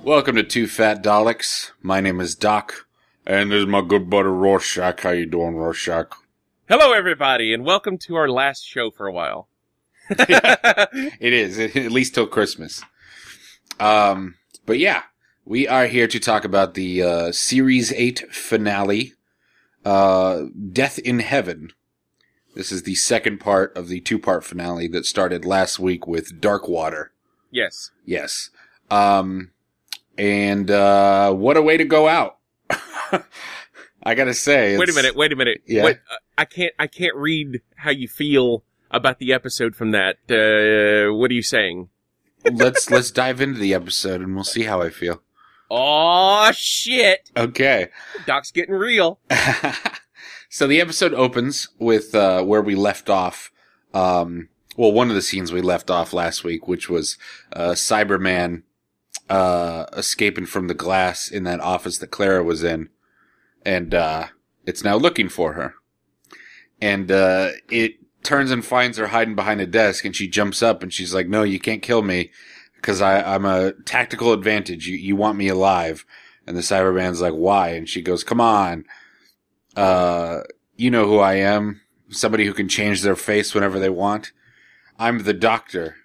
Welcome to Two Fat Daleks. My name is Doc, and this is my good buddy Rorschach. How you doing, Rorschach? Hello, everybody, and welcome to our last show for a while. It is, at least till Christmas. But yeah, we are here to talk about the Series 8 finale, Death in Heaven. This is the second part of the two-part finale that started last week with Darkwater. Yes. Yes. And what a way to go out. I gotta say. Wait a minute. Yeah. What, I can't read how you feel about the episode from that. What are you saying? Let's dive into the episode and we'll see how I feel. Oh shit. Okay. Doc's getting real. So the episode opens with, where we left off. One of the scenes we left off last week, which was, Cyberman, escaping from the glass in that office that Clara was in. And, it's now looking for her. And, it turns and finds her hiding behind a desk and she jumps up and she's like, no, you can't kill me because I'm a tactical advantage. You want me alive. And the Cyberman's like, why? And she goes, come on. You know who I am. Somebody who can change their face whenever they want. I'm the Doctor.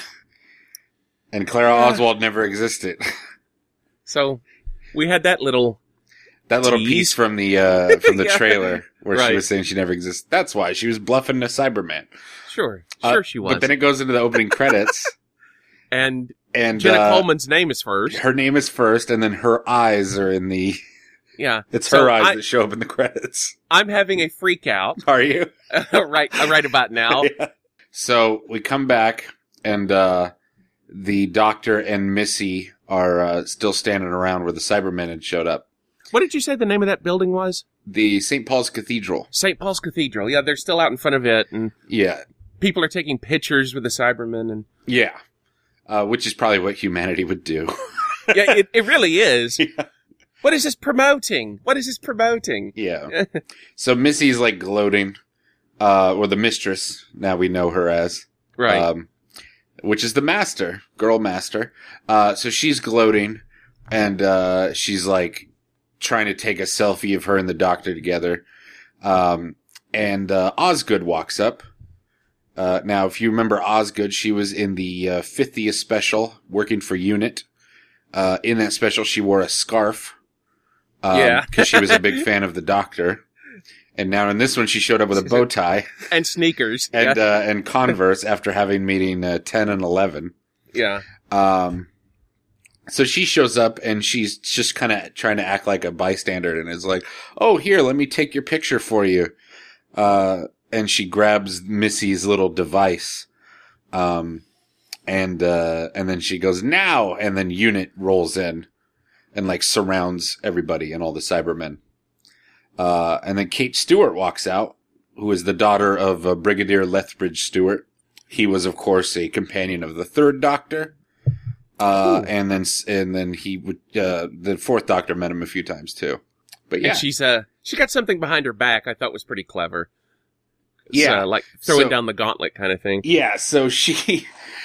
And Clara Oswald never existed. So, we had that little piece from the Yeah. trailer where Right. she was saying she never existed. That's why she was bluffing a Cyberman. Sure she was. But then it goes into the opening credits. And And Jenna Coleman's name is first. her name is first, and then her eyes are in the. Yeah. It's So her eyes that show up in the credits. I'm having a freak out Are you? right about now. Yeah. So we come back, and the Doctor and Missy are still standing around where the Cybermen had showed up. What did you say the name of that building was? The St. Paul's Cathedral. St. Paul's Cathedral. Yeah, they're still out in front of it, and Yeah. people are taking pictures with the Cybermen, and Yeah. Which is probably what humanity would do. yeah, it really is. Yeah. What is this promoting? Yeah. So Missy's like gloating, or the mistress, now we know her as. Right. Which is the master, girl master. So she's gloating, and she's like trying to take a selfie of her and the Doctor together. And Osgood walks up. Now, if you remember Osgood, she was in the 50th special, working for UNIT. In that special, she wore a scarf. Yeah. Because she was a big fan of the Doctor. And now in this one, she showed up with a bow tie And sneakers. and yeah. and Converse after having meeting 10 and 11. Yeah. So she shows up and she's just kind of trying to act like a bystander and is like, oh, here, let me take your picture for you. And she grabs Missy's little device. And then she goes, now! And then UNIT rolls in and like surrounds everybody and all the Cybermen. And then Kate Stewart walks out, who is the daughter of Brigadier Lethbridge Stewart. He was, of course, a companion of the third Doctor. And then he would, the fourth Doctor met him a few times too. But yeah. And she got something behind her back I thought was pretty clever. Yeah. So, like throwing down the gauntlet kind of thing. Yeah, so she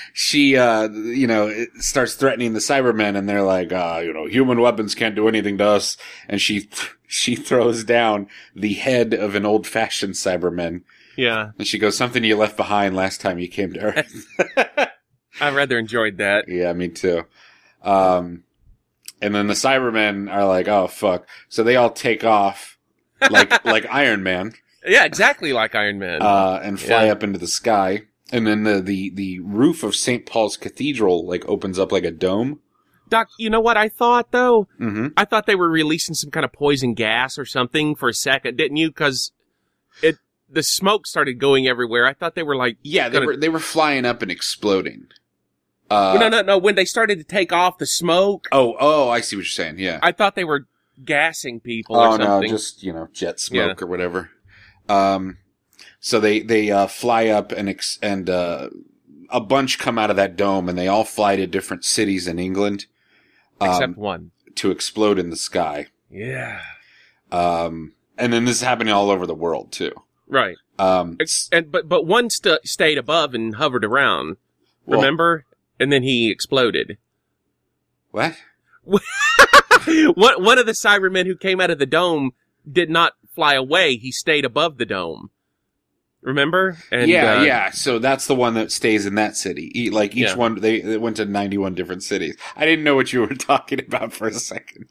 starts threatening the Cybermen and they're like, human weapons can't do anything to us. And she throws down the head of an old-fashioned Cyberman. Yeah. And she goes, something you left behind last time you came to Earth. I rather enjoyed that. Yeah, me too. And then the Cybermen are like, oh, fuck. So they all take off like Iron Man. Yeah, exactly like Iron Man. And fly up into the sky. And then the roof of St. Paul's Cathedral like opens up like a dome. Doc, you know what I thought though? Mm-hmm. I thought they were releasing some kind of poison gas or something for a second, didn't you? Because the smoke started going everywhere. I thought they were like, Yeah, they were flying up and exploding. No. When they started to take off the smoke, Oh, I see what you're saying. Yeah. I thought they were gassing people or something. No, just jet smoke or whatever. So they fly up and a bunch come out of that dome and they all fly to different cities in England. Except one. To explode in the sky. Yeah. And then this is happening all over the world too. Right. But one stayed above and hovered around. Well, Remember? And then he exploded. What? One of the Cybermen who came out of the dome did not fly away. He stayed above the dome. Remember? And, yeah. So that's the one that stays in that city. Each one, they went to 91 different cities. I didn't know what you were talking about for a second.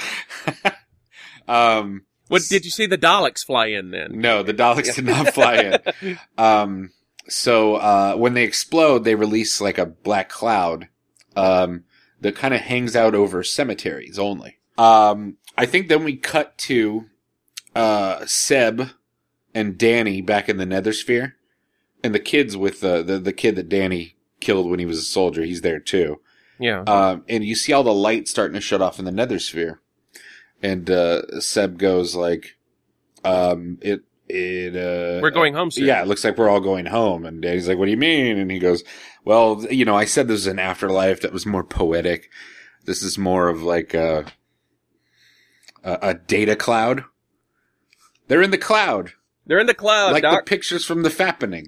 What did you see the Daleks fly in then? No, the Daleks did not fly in. So when they explode, they release like a black cloud, that kind of hangs out over cemeteries only. I think then we cut to, Seb and Danny back in the Nethersphere, and the kids with the kid that Danny killed when he was a soldier. He's there too. Yeah. And you see all the light starting to shut off in the Nethersphere, and Seb goes like, "We're going home soon." Yeah, it looks like we're all going home. And Danny's like, "What do you mean?" And he goes, "Well, I said this was an afterlife that was more poetic. This is more of like a data cloud. They're in the cloud." They're in the cloud, like Doc. the pictures from the Fappening.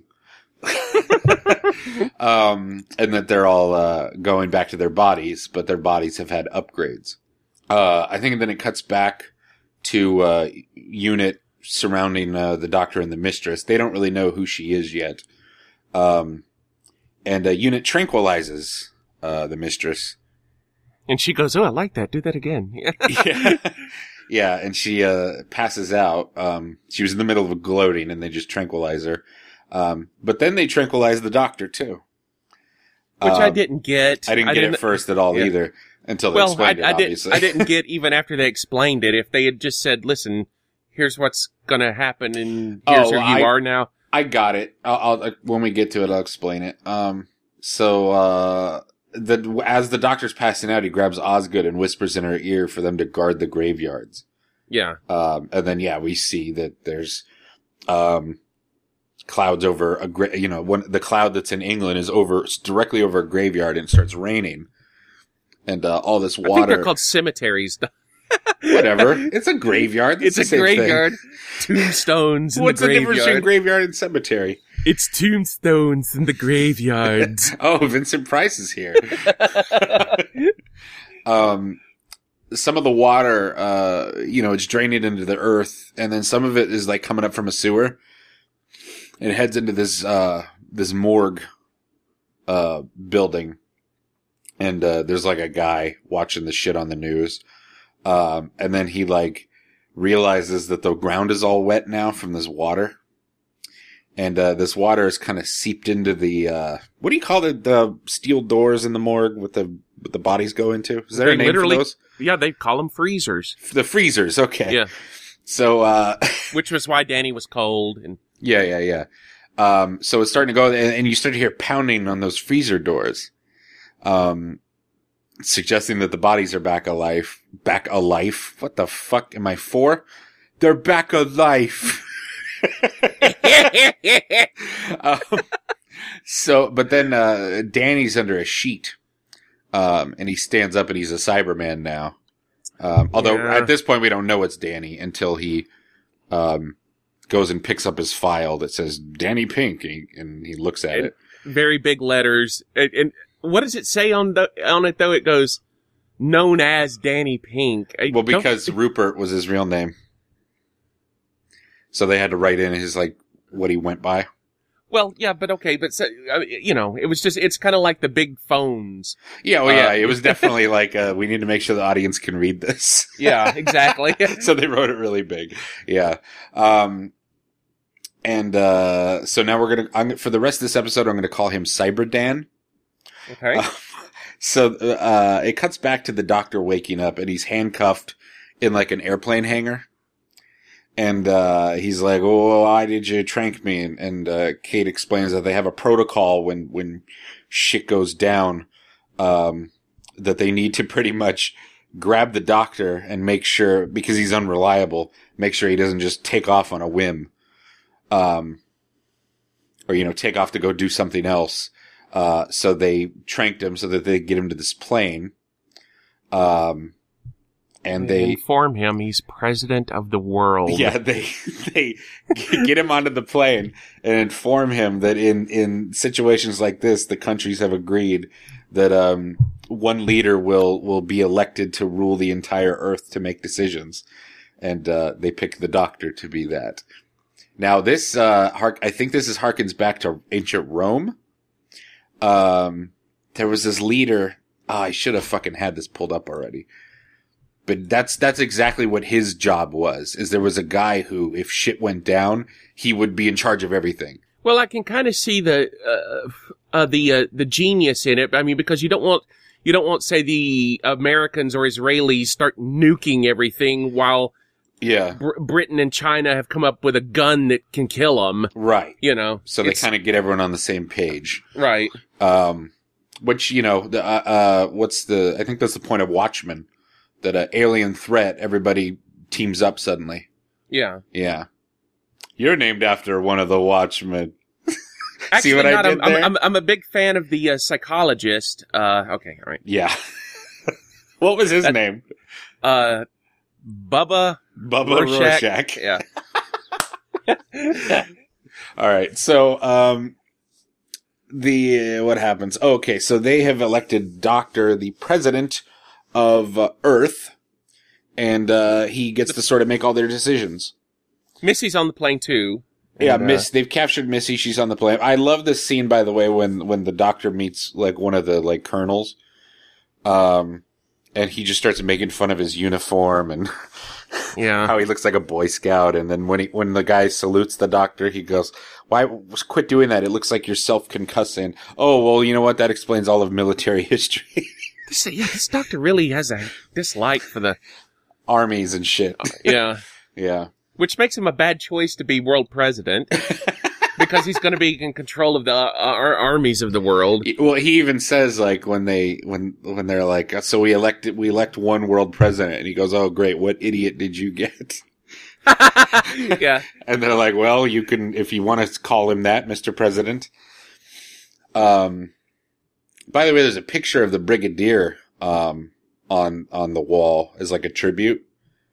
And that they're all going back to their bodies, but their bodies have had upgrades. I think then it cuts back to Unit surrounding the Doctor and the Mistress. They don't really know who she is yet. And Unit tranquilizes the Mistress. And she goes, "Oh, I like that. Do that again." Yeah. Yeah, and she passes out. She was in the middle of gloating, and they just tranquilize her. But then they tranquilize the Doctor, too. Which I didn't get. I didn't get it first at all either, until they explained it, obviously. I didn't get even after they explained it. If they had just said, "Listen, here's what's going to happen, and here's who you are now." I got it. I'll when we get to it, I'll explain it. As the Doctor's passing out, he grabs Osgood and whispers in her ear for them to guard the graveyards. Yeah. And then, we see that there's, clouds over the cloud that's in England is directly over a graveyard, and it starts raining. And, all this water. I think they're called cemeteries. Whatever. It's a graveyard. It's a graveyard. Tombstones in the graveyard. What's the difference between graveyard and cemetery? It's tombstones in the graveyard. Oh, Vincent Price is here. Some of the water, it's draining into the earth, and then some of it is like coming up from a sewer. And it heads into this morgue, building. And, there's like a guy watching the shit on the news. And then he like realizes that the ground is all wet now from this water. And, this water is kind of seeped into the, what do you call the steel doors in the morgue with the bodies go into? Is there a name for those? Yeah, they call them freezers. The freezers, okay. Yeah. So, which was why Danny was cold and. Yeah. So it's starting to go, and you start to hear pounding on those freezer doors. Suggesting that the bodies are back alive. Back alive? What the fuck am I for? They're back alive. But then, Danny's under a sheet. And he stands up and he's a Cyberman now. Although at this point we don't know it's Danny until he, goes and picks up his file that says Danny Pink, and he looks at it. Very big letters. And what does it say on it though? It goes, known as Danny Pink. Well, because Rupert was his real name. So they had to write in his, what he went by. Well, yeah, but okay, but it was just, it's kind of like the big phones. Yeah, well, yeah, it was definitely we need to make sure the audience can read this. Yeah, exactly. So they wrote it really big. Yeah. So now for the rest of this episode, I'm going to call him Cyber Dan. Okay. So it cuts back to the Doctor waking up, and he's handcuffed in an airplane hangar. And he's like, "Oh, why did you trank me?" And Kate explains that they have a protocol when shit goes down, that they need to pretty much grab the Doctor and make sure, because he's unreliable, make sure he doesn't just take off on a whim, or take off to go do something else. So they tranked him so that they get him to this plane. And they inform him he's president of the world. Yeah, they get him onto the plane and inform him that in situations like this, the countries have agreed that one leader will be elected to rule the entire Earth to make decisions, and they pick the Doctor to be that. Now this I think this harkens back to ancient Rome. There was this leader. Oh, I should have fucking had this pulled up already. But that's exactly what his job was. Is there was a guy who, if shit went down, he would be in charge of everything. Well, I can kind of see the genius in it. I mean, because you don't want, say, the Americans or Israelis start nuking everything while Britain and China have come up with a gun that can kill them. Right. You know. So they kind of get everyone on the same page. Right. Which, you know, I think that's the point of Watchmen, that an alien threat, everybody teams up suddenly. Yeah. Yeah. You're named after one of the Watchmen. Actually, see what I did there? I'm a big fan of the psychologist. Okay, all right. Yeah. What was his name? Bubba Rorschach. Yeah. All right. So, what happens? Oh, okay. So they have elected Doctor the president of Earth, and he gets to sort of make all their decisions. Missy's on the plane too. Yeah, they've captured Missy. She's on the plane. I love this scene, by the way, when the Doctor meets like one of the like colonels, and he just starts making fun of his uniform and how he looks like a Boy Scout. And then when the guy salutes the Doctor, he goes, "Why quit doing that? It looks like you're self-concussing." Oh, well, you know what? That explains all of military history. This Doctor really has a dislike for the armies and shit. Yeah. Yeah. Which makes him a bad choice to be world president, because he's going to be in control of the armies of the world. Well, he even says, like, when they're like, so we elect one world president, and he goes, "Oh, great, what idiot did you get?" Yeah. And they're like, "Well, you can, if you want to call him that, Mr. President." By the way, there's a picture of the Brigadier on the wall as like a tribute.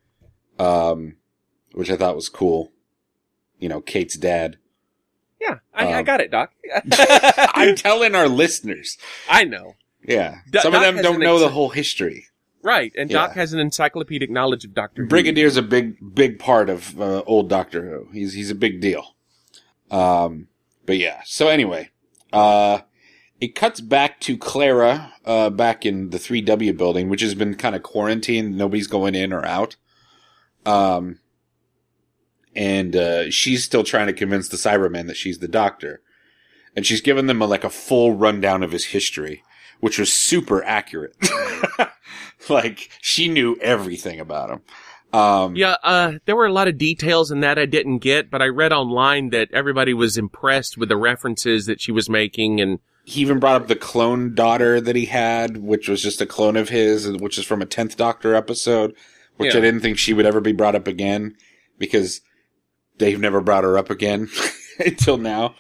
Which I thought was cool. You know, Kate's dad. Yeah, I got it, Doc. I'm telling our listeners. I know. Yeah. Some of them don't know the whole history. Right, and Doc has an encyclopedic knowledge of Doctor Who. Brigadier's a big part of old Doctor Who. He's a big deal. But yeah. So anyway, it cuts back to Clara back in the 3W building, which has been kind of quarantined. Nobody's going in or out. And she's still trying to convince the Cybermen that she's the Doctor. And she's given them a full rundown of his history, which was super accurate. Like, she knew everything about him. There were a lot of details in that I didn't get, but I read online that everybody was impressed with the references that she was making. And he even brought up the clone daughter that he had, which was just a clone of his, which is from a 10th Doctor episode, which I didn't think she would ever be brought up again, because they've never brought her up again until now.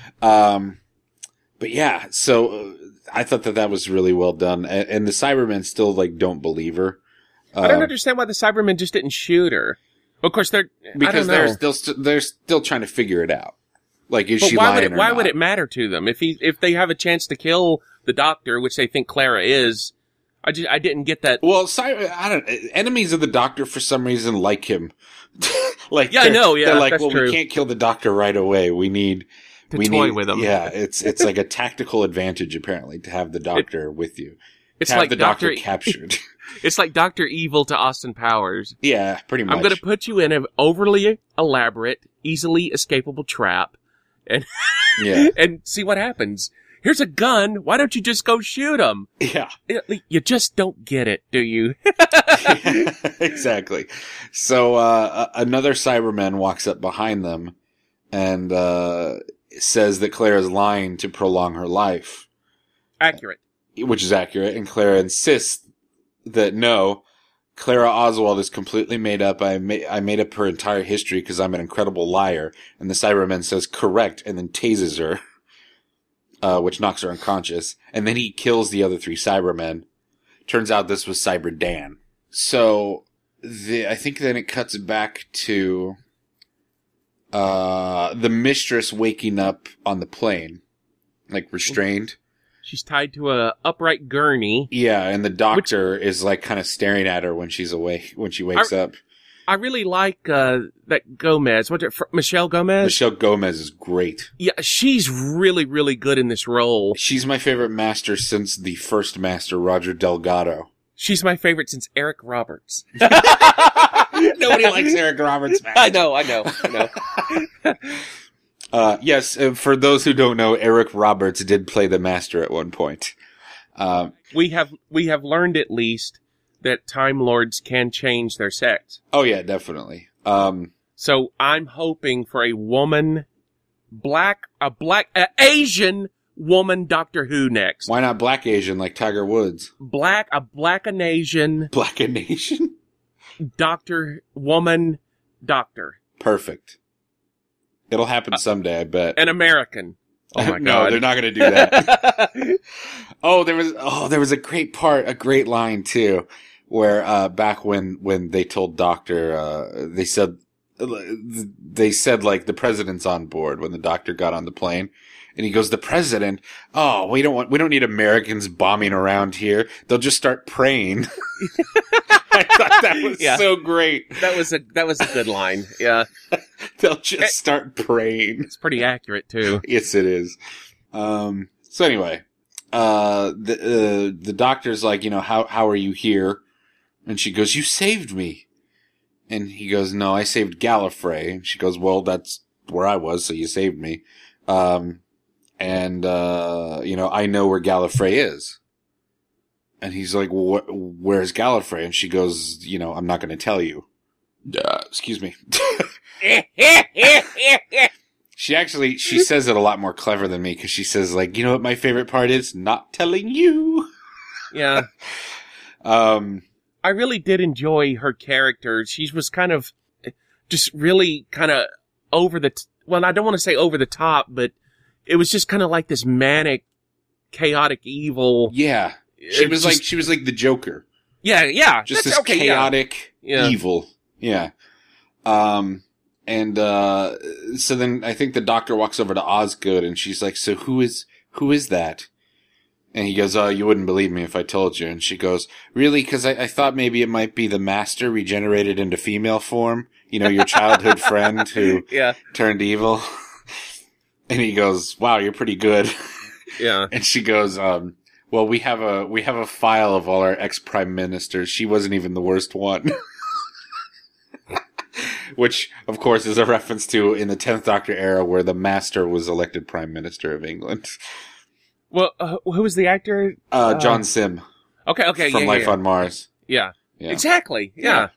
But yeah, so I thought that was really well done. And the Cybermen still, don't believe her. I don't understand why the Cybermen just didn't shoot her. Of course, they're still trying to figure it out. Like, is she lying or not? Why would it matter to them? If they have a chance to kill the Doctor, which they think Clara is, I didn't get that. Well, enemies of the Doctor for some reason like him. I know. Yeah, they're like, that's well, true. We can't kill the Doctor right away. We need to toy with him. Yeah, it's like a tactical advantage apparently to have the Doctor with you. It's to have like the Doctor captured. It's like Dr. Evil to Austin Powers. Yeah, pretty much. I'm going to put you in an overly elaborate, easily escapable trap, and and see what happens. Here's a gun. Why don't you just go shoot him? Yeah. You just don't get it, do you? Exactly. So, another Cyberman walks up behind them and, says that Clara's lying to prolong her life. Accurate. Which is accurate. And Clara insists that no, Clara Oswald is completely made up. I made up her entire history because I'm an incredible liar. And the Cyberman says correct and then tases her. Which knocks her unconscious. And then he kills the other 3 Cybermen. Turns out this was Cyber Dan. So, I think then it cuts back to, the mistress waking up on the plane. Like, restrained. She's tied to a upright gurney. Yeah, and the doctor is like kind of staring at her when she's awake, when she wakes up. I really like that Gomez. Michelle Gomez? Michelle Gomez is great. Yeah, she's really, really good in this role. She's my favorite Master since the first Master, Roger Delgado. She's my favorite since Eric Roberts. Nobody likes Eric Roberts, man. I know. Yes, for those who don't know, Eric Roberts did play the Master at one point. We have learned at least that Time Lords can change their sex. Oh yeah, definitely. So I'm hoping for a Asian woman Doctor Who next. Why not Black Asian like Tiger Woods? Black and Asian. Black and Asian? Woman doctor. Perfect. It'll happen someday, I bet. An American. Oh my God. No, they're not going to do that. there was a great line too, where, back when they told Doctor, they said like the president's on board when the Doctor got on the plane. And he goes, the president? Oh, we don't need Americans bombing around here. They'll just start praying. I thought that was so great. That was a good line. Yeah. They'll just start praying. It's pretty accurate too. Yes, it is. So anyway, the doctor's like, how are you here? And she goes, you saved me. And he goes, no, I saved Gallifrey. And she goes, well, that's where I was, so you saved me. And I know where Gallifrey is. And he's like, well, where's Gallifrey? And she goes, I'm not going to tell you. Excuse me. She says it a lot more clever than me, because she says, like, what my favorite part is? Not telling you. Yeah. I really did enjoy her character. She was kind of just really kind of well, I don't want to say over the top, but it was just kind of like this manic, chaotic evil. Yeah. She was like the Joker. Yeah. Just this chaotic evil. Yeah. So then I think the doctor walks over to Osgood and she's like, so who is that? And he goes, oh, you wouldn't believe me if I told you. And she goes, really? Because I thought maybe it might be the Master regenerated into female form. Your childhood friend who turned evil. And he goes, wow, you're pretty good. Yeah. And she goes, well, we have a file of all our ex-prime ministers. She wasn't even the worst one. Which, of course, is a reference to in the 10th Doctor era where the Master was elected Prime Minister of England. Well, who was the actor? John Sim. Okay. From Life on Mars. Yeah. Exactly. Yeah.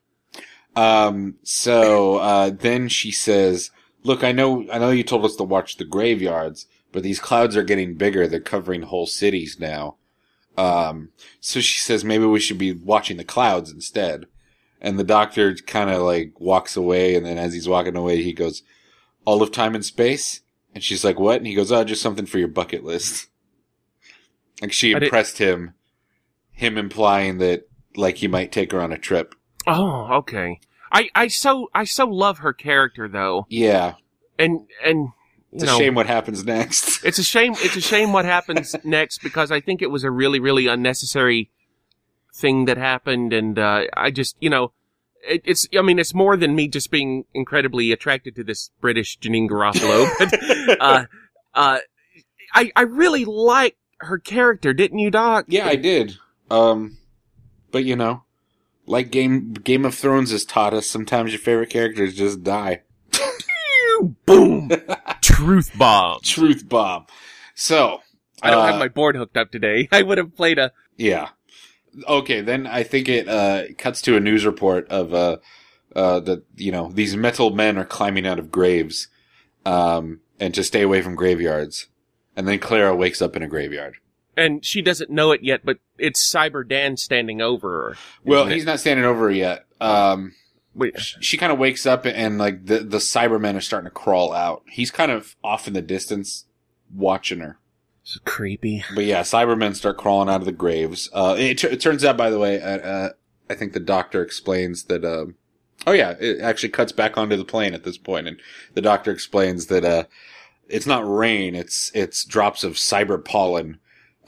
So then she says, look, I know you told us to watch the graveyards, but these clouds are getting bigger. They're covering whole cities now. So she says maybe we should be watching the clouds instead. And the doctor kind of like walks away, and then as he's walking away, he goes, all of time and space? And she's like, what? And he goes, oh, just something for your bucket list. Like she impressed him implying that like he might take her on a trip. Oh, okay. I so love her character though. Yeah. And it's a shame what happens next. It's a shame what happens next, because I think it was a really, really unnecessary thing that happened, and I just, it's more than me just being incredibly attracted to this British Janine Garofalo, but I really like her character, didn't you, Doc? Yeah, I did. But like Game of Thrones has taught us, sometimes your favorite characters just die. Boom! Truth bomb. Truth bomb. So I don't have my board hooked up today. I would have played a... Yeah. Okay, then I think it cuts to a news report of that these metal men are climbing out of graves and to stay away from graveyards. And then Clara wakes up in a graveyard. And she doesn't know it yet, but it's Cyber Dan standing over her. Well, he's not standing over her yet. She kind of wakes up and like the Cybermen are starting to crawl out. He's kind of off in the distance watching her. It's creepy. But yeah, Cybermen start crawling out of the graves. It turns out, by the way, I think the doctor explains that, it actually cuts back onto the plane at this point, and the doctor explains that, it's not rain, it's drops of cyber pollen,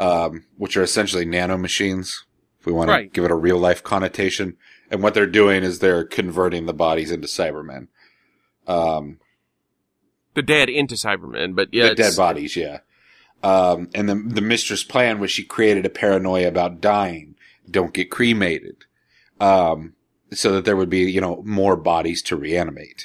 which are essentially nanomachines, if we want to Right. give it a real-life connotation. And what they're doing is they're converting the bodies into Cybermen. The dead into Cybermen, but yeah. The dead bodies, yeah. And the mistress' plan was she created a paranoia about dying. Don't get cremated. So that there would be, more bodies to reanimate.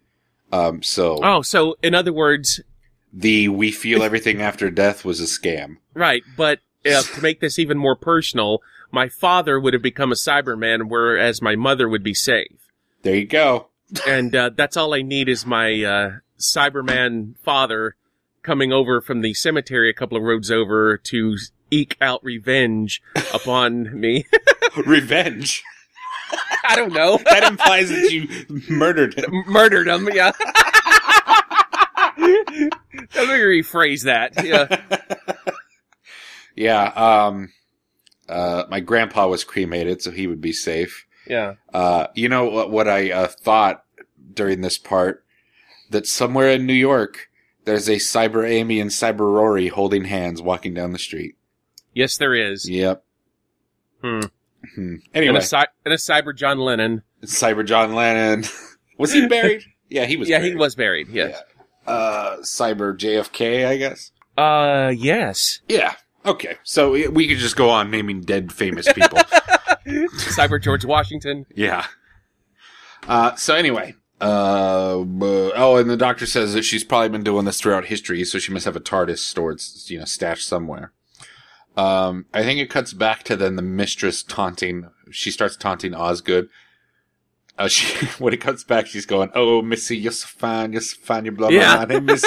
So in other words... we feel everything after death was a scam. Right, but to make this even more personal, my father would have become a Cyberman, whereas my mother would be safe. There you go. And that's all I need is my Cyberman father coming over from the cemetery a couple of roads over to eke out revenge upon me. Revenge? I don't know. That implies that you murdered him. Murdered him, yeah. Let me rephrase that. Yeah. Yeah, my grandpa was cremated, so he would be safe. Yeah. You know what I thought during this part? That somewhere in New York, there's a Cyber Amy and Cyber Rory holding hands walking down the street. Yes, there is. Yep. Anyway. Anyway. And a Cyber John Lennon. Cyber John Lennon. Was he buried? Yeah, he was buried. Yeah, he was buried, yes. Yeah. Cyber JFK, I guess? Yes. Yeah. Okay. So we could just go on naming dead famous people. Cyber George Washington. Yeah. So anyway. And the doctor says that she's probably been doing this throughout history, so she must have a TARDIS stored, stashed somewhere. I think it cuts back to then the mistress taunting. She starts taunting Osgood. When it cuts back, she's going, "Oh, Missy, you're so fine, you blow my mind, hey, Missy."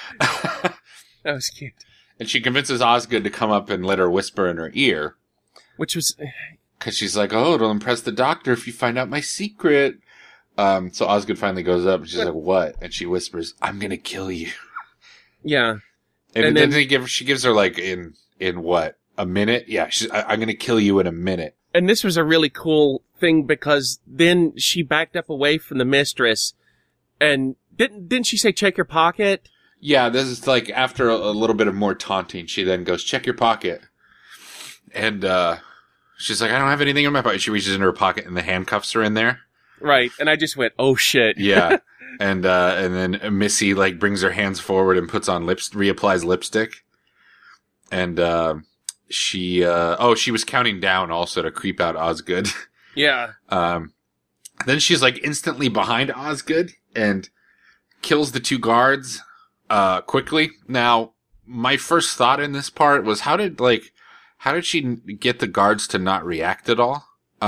That was cute. And she convinces Osgood to come up and let her whisper in her ear. Which was... Because she's like, "Oh, it'll impress the doctor if you find out my secret." So Osgood finally goes up and she's like, "What?" And she whispers, "I'm gonna kill you." Yeah. And then she gives her like in what? A minute? Yeah, I'm gonna kill you in a minute. And this was a really cool thing because then she backed up away from the mistress and didn't she say check your pocket? Yeah, this is like after a little bit of more taunting, she then goes, "Check your pocket." And she's like, "I don't have anything in my pocket." She reaches into her pocket and the handcuffs are in there. Right. And I just went, "Oh shit." Yeah. And then Missy like brings her hands forward and puts on reapplies lipstick. And she was counting down also to creep out Osgood. Yeah. Then she's like instantly behind Osgood and kills the two guards quickly. Now, my first thought in this part was how did she get the guards to not react at all?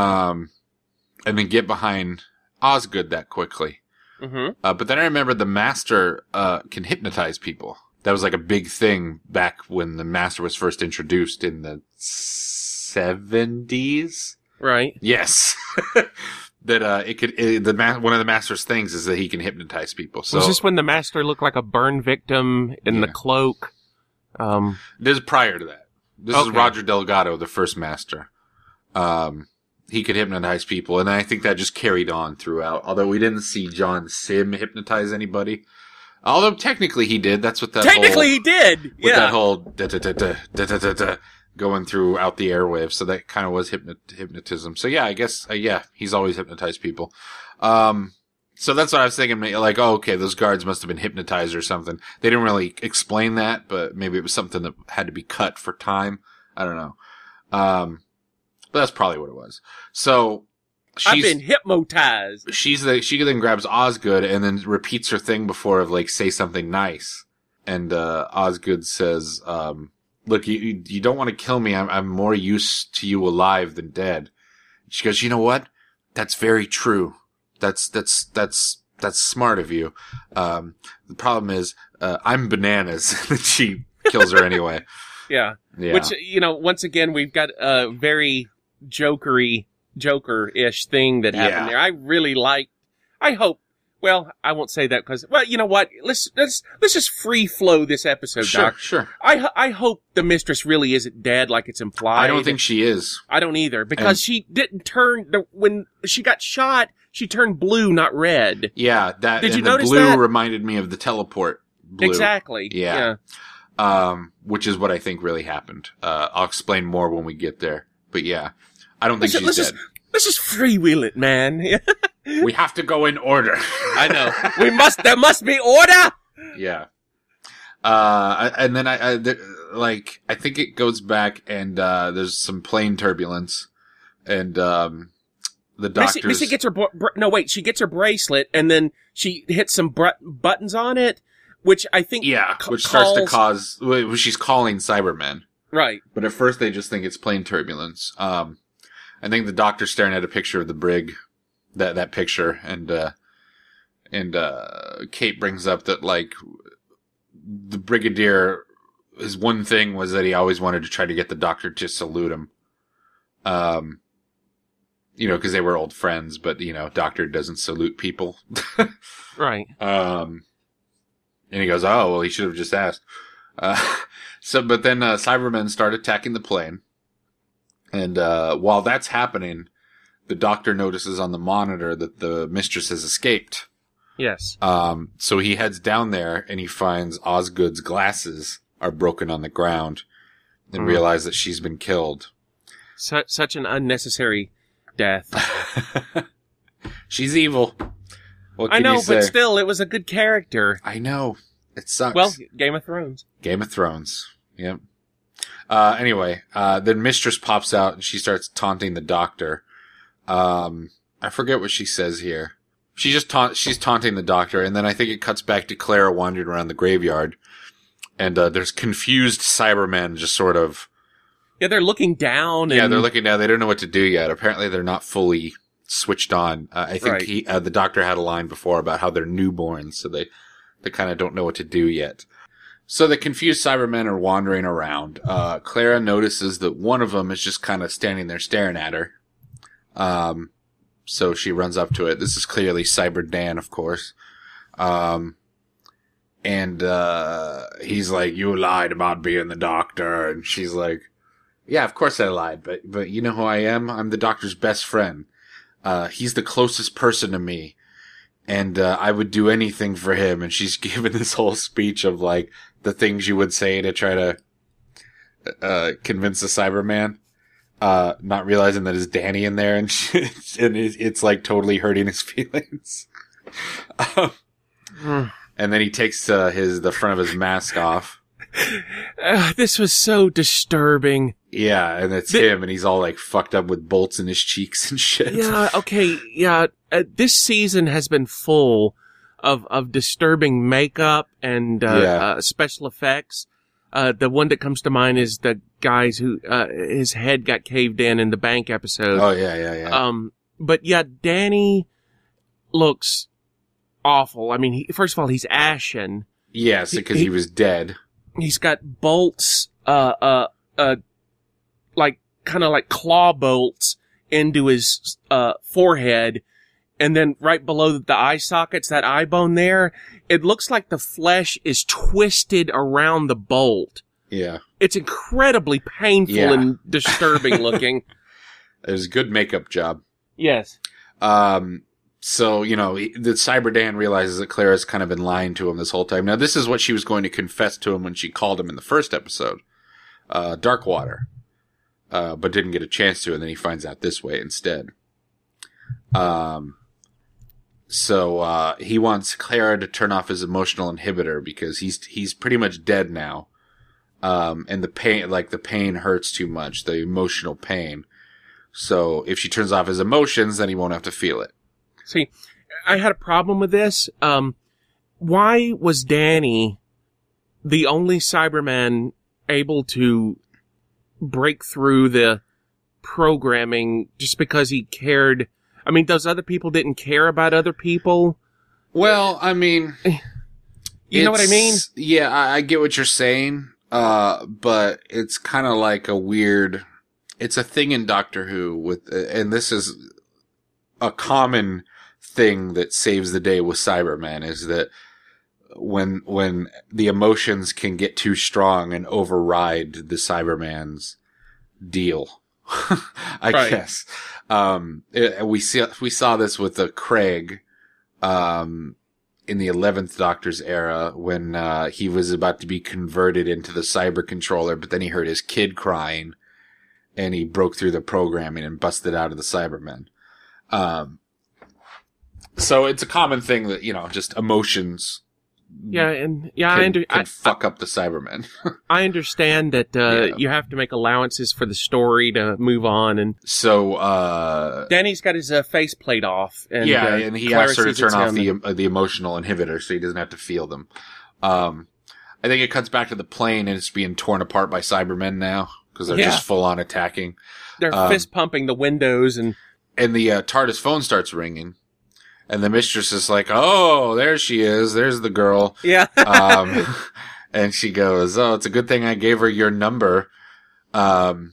And then get behind Osgood that quickly. Mm-hmm. But then I remember the Master can hypnotize people. That was like a big thing back when the Master was first introduced in the 70s. Right. Yes. That one of the Master's things is that he can hypnotize people. So was this when the Master looked like a burn victim in the cloak? This is prior to that. This is Roger Delgado, the first Master. He could hypnotize people, and I think that just carried on throughout. Although we didn't see John Sim hypnotize anybody. Although technically he did. That's what that he did. With that whole going throughout the airwaves. So that kind of was hypnotism. So yeah, I guess, he's always hypnotized people. So that's what I was thinking. Like, oh, okay, those guards must have been hypnotized or something. They didn't really explain that, but maybe it was something that had to be cut for time. I don't know. But that's probably what it was. So I've been hypnotized. She then grabs Osgood and then repeats her thing before of like, say something nice. And, Osgood says, look, you don't want to kill me. I'm more used to you alive than dead. She goes, "You know what? That's very true. That's smart of you. The problem is, I'm bananas." She kills her anyway. Yeah. Which, once again, we've got a very Joker-ish thing that happened there. I really I won't say that because, you know what? Let's just free flow this episode, Doc. Sure. I hope the mistress really isn't dead like it's implied. I don't think she is. I don't either because she didn't when she got shot, she turned blue, not red. Yeah. Did you notice blue that? reminded me of the teleport blue. Exactly. Yeah. which is what I think really happened. I'll explain more when we get there. But yeah, I don't think she's dead. Let's just freewheel it, man. We have to go in order. I know. There must be order! Yeah. And then I think it goes back and, there's some plane turbulence and, the doctors. Missy gets her, she gets her bracelet and then she hits some buttons on it, which I think, which starts to cause, she's calling Cybermen. Right. But at first they just think it's plane turbulence. I think the doctor's staring at a picture of the brig, that picture, and Kate brings up that, like, the Brigadier, his one thing was that he always wanted to try to get the doctor to salute him. Because they were old friends, but, doctor doesn't salute people. Right. And he goes, oh, well, he should have just asked. But then, Cybermen start attacking the plane. And, while that's happening, the doctor notices on the monitor that the mistress has escaped. Yes. So he heads down there and he finds Osgood's glasses are broken on the ground and realizes that she's been killed. Such an unnecessary death. She's evil. What can I know, you say? but still, it was a good character. I know. It sucks. Well, Game of Thrones. Game of Thrones. Yep. Anyway, then Mistress pops out and she starts taunting the doctor. I forget what she says here. She's taunting the doctor, and then I think it cuts back to Clara wandering around the graveyard. And, there's confused Cybermen just sort of... Yeah, they're looking down. Yeah, they're looking down. They don't know what to do yet. Apparently they're not fully switched on. I think the doctor had a line before about how they're newborns, so they kind of don't know what to do yet. So the confused Cybermen are wandering around. Clara notices that one of them is just kind of standing there staring at her. So she runs up to it. This is clearly Cyber Dan, of course. And he's like, you lied about being the doctor. And she's like, yeah, of course I lied, but you know who I am? I'm the doctor's best friend. He's the closest person to me. And, I would do anything for him. And she's given this whole speech of, like, the things you would say to try to, convince a Cyberman. Not realizing that it's Danny in there and it's like totally hurting his feelings. And then he takes, the front of his mask off. This was so disturbing. Yeah, and it's him, and he's all like fucked up with bolts in his cheeks and shit. Yeah, okay, yeah. This season has been full of disturbing makeup and special effects. The one that comes to mind is the guys who his head got caved in the bank episode. Oh yeah. But yeah, Danny looks awful. I mean, first of all, he's ashen. Yes, because he was dead. He's got bolts, like kind of like claw bolts into his forehead, and then right below the eye sockets, that eye bone there, it looks like the flesh is twisted around the bolt. Yeah. It's incredibly painful and disturbing looking. It was a good makeup job. Yes. So, the Cyber Dan realizes that Clara's kind of been lying to him this whole time. Now, this is what she was going to confess to him when she called him in the first episode. Darkwater. But didn't get a chance to, and then he finds out this way instead. So he wants Clara to turn off his emotional inhibitor because he's pretty much dead now. And the pain hurts too much, the emotional pain. So if she turns off his emotions, then he won't have to feel it. See, I had a problem with this. Why was Danny the only Cyberman able to break through the programming just because he cared? I mean, those other people didn't care about other people? Well, I mean... You know what I mean? Yeah, I get what you're saying. But it's kind of like a weird... It's a thing in Doctor Who and this is a common thing that saves the day with Cybermen, is that when the emotions can get too strong and override the Cyberman's deal, I guess. We saw this with the Craig, in the 11th Doctor's era when he was about to be converted into the cyber controller, but then he heard his kid crying and he broke through the programming and busted out of the Cybermen. So it's a common thing that, just emotions can fuck up the Cybermen. I understand that you have to make allowances for the story to move on, and so Danny's got his faceplate off, and and he Clara asks her to sees turn it's off him. the emotional inhibitor so he doesn't have to feel them. I think it cuts back to the plane and it's being torn apart by Cybermen now because they're just full on attacking. They're fist pumping the windows, and the TARDIS phone starts ringing. And the mistress is like, "Oh, there she is. There's the girl." Yeah. And she goes, "Oh, it's a good thing I gave her your number." That's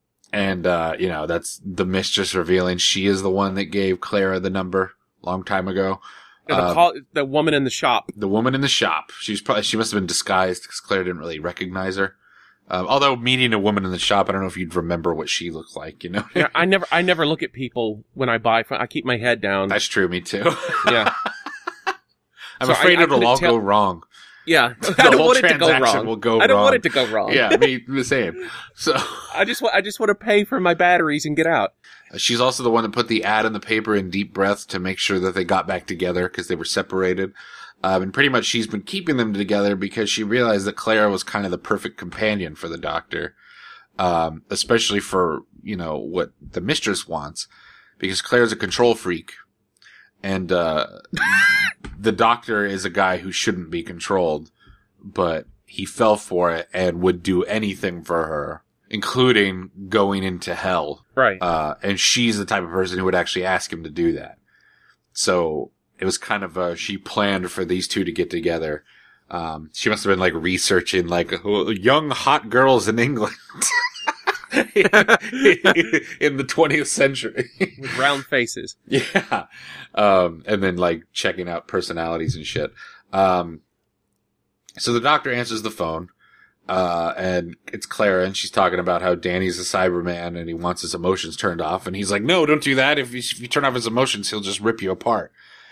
the mistress revealing she is the one that gave Clara the number a long time ago. The woman in the shop. The woman in the shop. She must have been disguised because Clara didn't really recognize her. Although meeting a woman in the shop, I don't know if you'd remember what she looked like, Yeah, I never look at people when I buy. I keep my head down. That's true, me too. Yeah. I'm afraid it'll all go wrong. Yeah. The I don't whole want it to go transaction wrong. will go I don't wrong. want it to go wrong. Yeah, me the same. So I just want to pay for my batteries and get out. she's also the one that put the ad in the paper in Deep Breath to make sure that they got back together because they were separated. And pretty much she's been keeping them together because she realized that Clara was kind of the perfect companion for the Doctor. Especially for, what the mistress wants. Because Claire's a control freak. And, the Doctor is a guy who shouldn't be controlled. But he fell for it and would do anything for her. Including going into hell. Right. And she's the type of person who would actually ask him to do that. So, it was kind of she planned for these two to get together. She must have been researching young hot girls in England in the 20th century With round faces. Yeah. And then checking out personalities and shit. So the Doctor answers the phone. And it's Clara, and she's talking about how Danny's a Cyberman and he wants his emotions turned off. And he's like, "No, don't do that. If you turn off his emotions, he'll just rip you apart."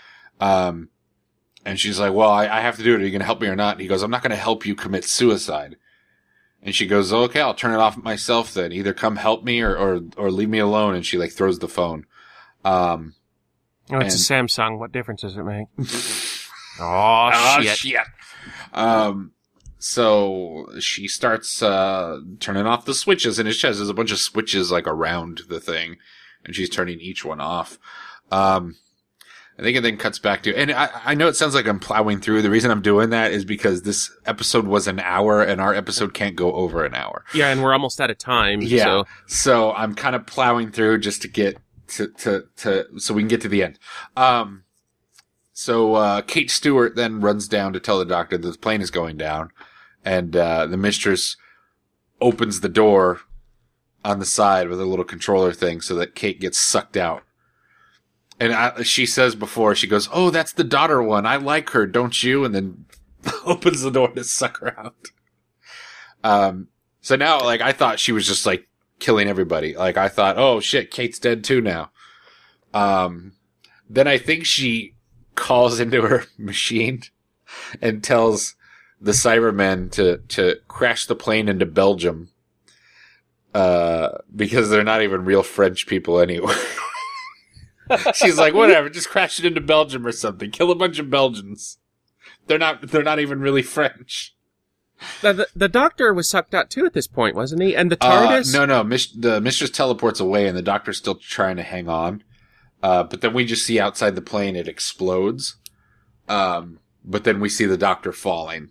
And she's like, "Well, I have to do it. Are you going to help me or not?" And he goes, "I'm not going to help you commit suicide." And she goes, "Okay, I'll turn it off myself then. Either come help me or leave me alone." And she throws the phone. Oh, it's a Samsung. What difference does it make? Oh, shit. So she starts, turning off the switches, and there's a bunch of switches around the thing, and she's turning each one off. I think it then cuts back to, and I know it sounds like I'm plowing through. The reason I'm doing that is because this episode was an hour and our episode can't go over an hour. Yeah, and we're almost out of time. Yeah. So I'm kind of plowing through just to get so we can get to the end. So Kate Stewart then runs down to tell the Doctor that the plane is going down, and the mistress opens the door on the side with a little controller thing so that Kate gets sucked out. And she says before, she goes, "Oh, that's the daughter one. I like her, don't you?" And then opens the door to suck her out. So now, I thought she was just, killing everybody. I thought, oh, shit, Kate's dead too now. Then I think she calls into her machine and tells the Cybermen to crash the plane into Belgium. Because they're not even real French people anyway. She's like, "Whatever, just crash it into Belgium or something. Kill a bunch of Belgians. They're not even really French." The Doctor was sucked out too at this point, wasn't he? And the TARDIS? No. The mistress teleports away and the Doctor's still trying to hang on. But then we just see outside the plane it explodes. But then we see the Doctor falling.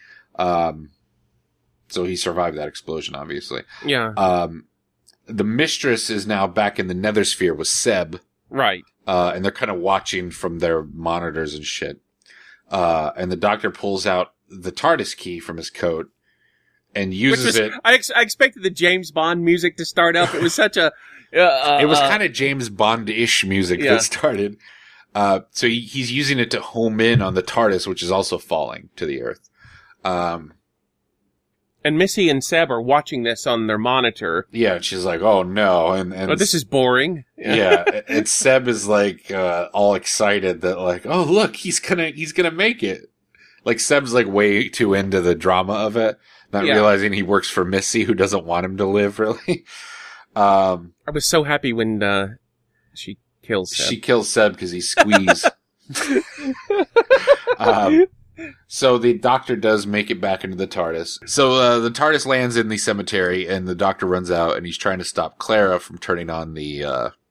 So he survived that explosion, obviously. Yeah. The mistress is now back in the nether sphere with Seb. Right. And they're kind of watching from their monitors and shit. And the Doctor pulls out the TARDIS key from his coat and uses it. I expected the James Bond music to start up. It was such a... it was kind of James Bond-ish music that started. So he's using it to home in on the TARDIS, which is also falling to the earth. And And Missy and Seb are watching this on their monitor. Yeah, and she's like, "Oh no!" And Oh, this is boring. yeah, and Seb is like all excited that like, "Oh look, he's gonna make it." Like Seb's like way too into the drama of it, not realizing he works for Missy, who doesn't want him to live. Really, I was so happy when she kills Seb. She kills Seb because he squeezed. So the doctor does make it back into the TARDIS. So the TARDIS lands in the cemetery, and the doctor runs out, and he's trying to stop Clara from turning on the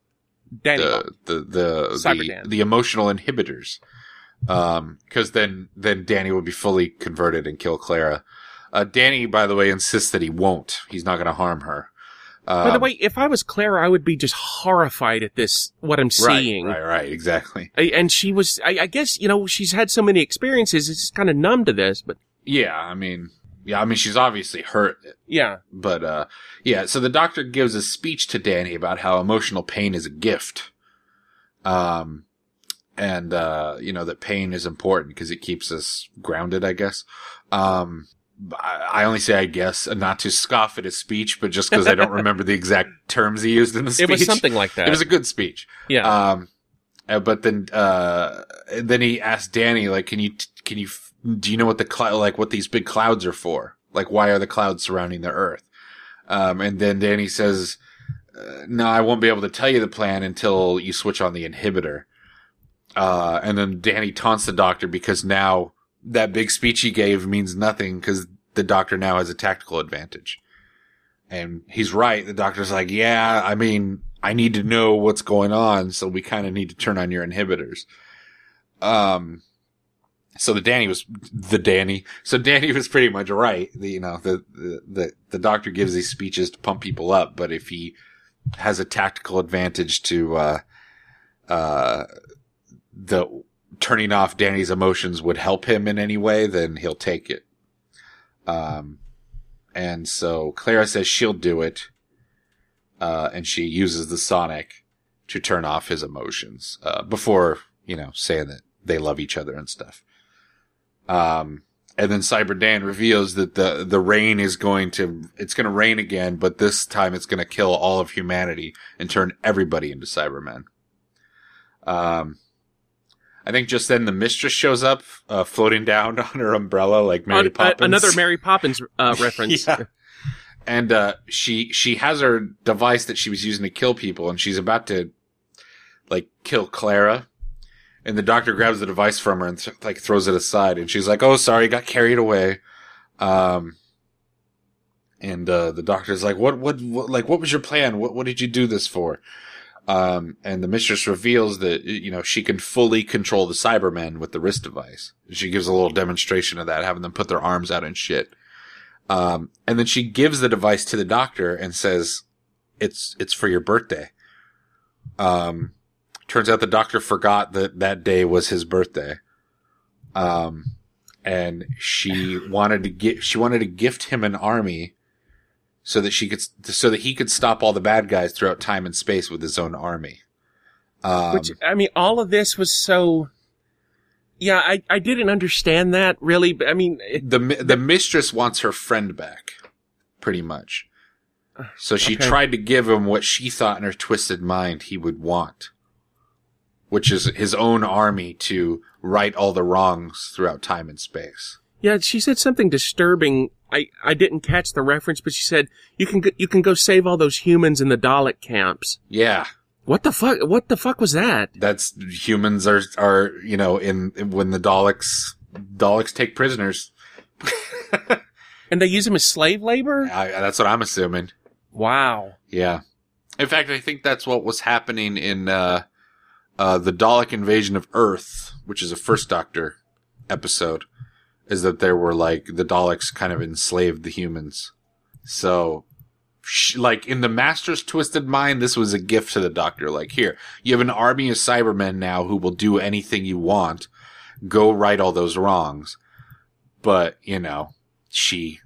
emotional inhibitors. Because then Danny will be fully converted and kill Clara. Danny, by the way, insists that he won't. He's not going to harm her. By the way, if I was Clara, I would be just horrified at this, what I'm seeing. Right, exactly. And she was, I guess, she's had so many experiences, it's just kind of numb to this, but. Yeah, I mean, she's obviously hurt. Yeah. But, so the doctor gives a speech to Danny about how emotional pain is a gift. And, that pain is important because it keeps us grounded, I guess. I only say I guess, not to scoff at his speech, but just because I don't remember the exact terms he used in the speech. It was something like that. It was a good speech. Yeah. But then he asked Danny, like, do you know what what these big clouds are for? Like, why are the clouds surrounding the Earth? And then Danny says, no, I won't be able to tell you the plan until you switch on the inhibitor. And then Danny taunts the doctor because now that big speech he gave means nothing because the doctor now has a tactical advantage. And he's right. The doctor's like, yeah, I mean, I need to know what's going on, so we kind of need to turn on your inhibitors. So Danny was pretty much right. The doctor gives these speeches to pump people up, but if he has a tactical advantage to, the turning off Danny's emotions would help him in any way, then he'll take it. And so Clara says she'll do it. And she uses the sonic to turn off his emotions, before, saying that they love each other and stuff. And then Cyber Dan reveals that the rain it's going to rain again, but this time it's going to kill all of humanity and turn everybody into Cybermen. I think just then the mistress shows up, floating down on her umbrella like Mary Poppins. Another Mary Poppins reference. Yeah. And she has her device that she was using to kill people, and she's about to kill Clara. And the doctor grabs the device from her and throws it aside, and she's like, "Oh, sorry, got carried away." And the doctor's like, "What was your plan? What did you do this for?" And the mistress reveals that, she can fully control the Cybermen with the wrist device. She gives a little demonstration of that, having them put their arms out and shit. And then she gives the device to the doctor and says, it's for your birthday. Turns out the doctor forgot that day was his birthday. And she wanted to gift him an army so that he could stop all the bad guys throughout time and space with his own army. All of this was so. Yeah, I didn't understand that really, but the mistress wants her friend back, pretty much. So she tried to give him what she thought in her twisted mind he would want, which is his own army to right all the wrongs throughout time and space. Yeah, she said something disturbing. I didn't catch the reference, but she said you can go save all those humans in the Dalek camps. Yeah. What the fuck was that? That's humans are when the Daleks take prisoners. And they use them as slave labor? That's what I'm assuming. Wow. Yeah. In fact, I think that's what was happening in the Dalek invasion of Earth, which is a First Doctor episode, is that there were the Daleks kind of enslaved the humans. So, in the Master's twisted mind, this was a gift to the Doctor. Here, you have an army of Cybermen now who will do anything you want. Go right all those wrongs. But, she